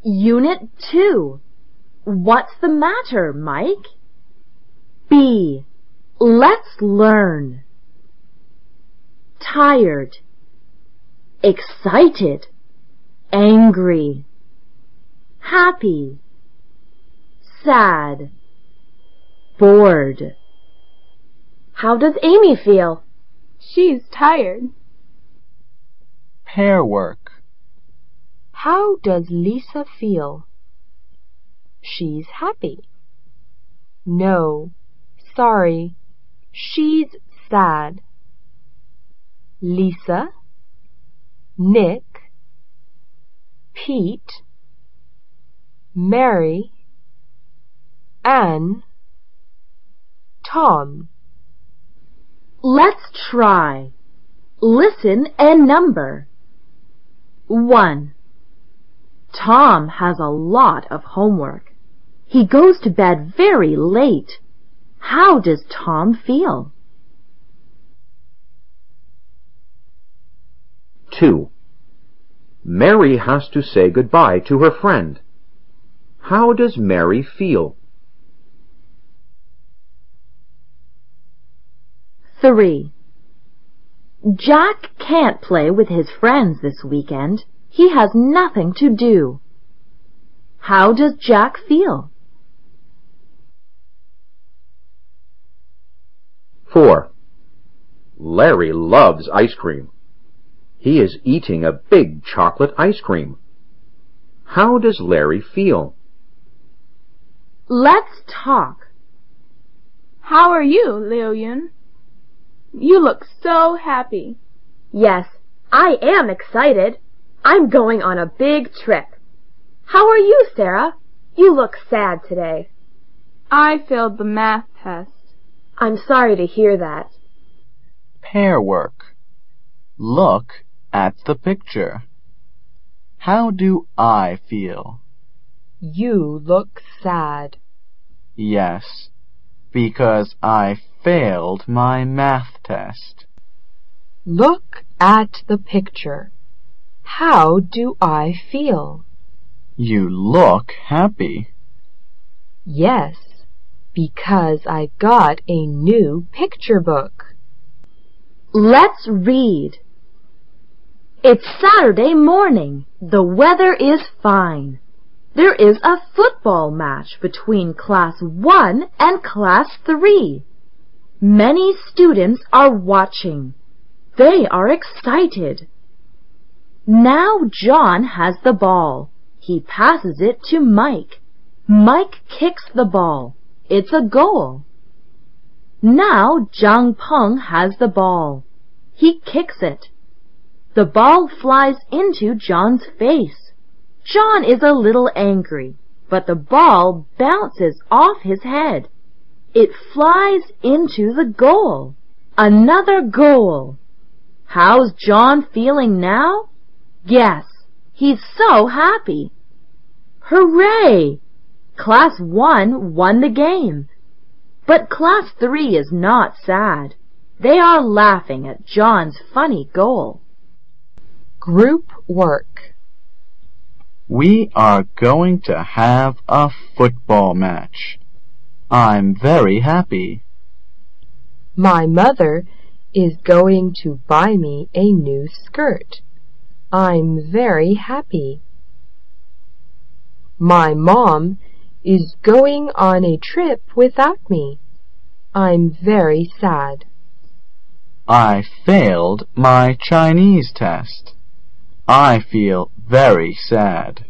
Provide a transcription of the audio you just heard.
Unit 2. What's the matter, Mike? B. Let's learn. Tired, excited, angry, happy, sad, bored. How does Amy feel? She's tired. Pair work. How does Lisa feel? She's happy. No, sorry, she's sad. Lisa, Nick, Pete, Mary, Anne, Tom. Let's try. Listen and number. 1. Tom has a lot of homework. He goes to bed very late. How does Tom feel? 2. Mary has to say goodbye to her friend. How does Mary feel? 3. Jack can't play with his friends this weekend. He has nothing to do. How does Jack feel? 4. Larry loves ice cream. He is eating a big chocolate ice cream. How does Larry feel? Let's talk. How are you, Liu Yun? You look so happy. Yes, I am excited. I'm going on a big trip. How are you, Sarah? You look sad today. I failed the math test. I'm sorry to hear that. Pair work. Look at the picture. How do I feel? You look sad. Yes, because I failed my math test. Look at the picture. How do I feel? You look happy. Yes, because I got a new picture book. Let's read. It's Saturday morning. The weather is fine. There is a football match between Class 1 and Class 3. Many students are watching. They are excited. Now John has the ball. He passes it to Mike. Mike kicks the ball. It's a goal. Now Zhang Peng has the ball. He kicks it. The ball flies into John's face. John is a little angry, but the ball bounces off his head. It flies into the goal. Another goal. How's John feeling now? Yes, he's so happy. Hooray! Class 1 won the game. But Class 3 is not sad. They are laughing at John's funny goal. Group work. We are going to have a football match. I'm very happy. My mother is going to buy me a new skirt. I'm very happy. My mom is going on a trip without me. I'm very sad. I failed my Chinese test. I feel very sad.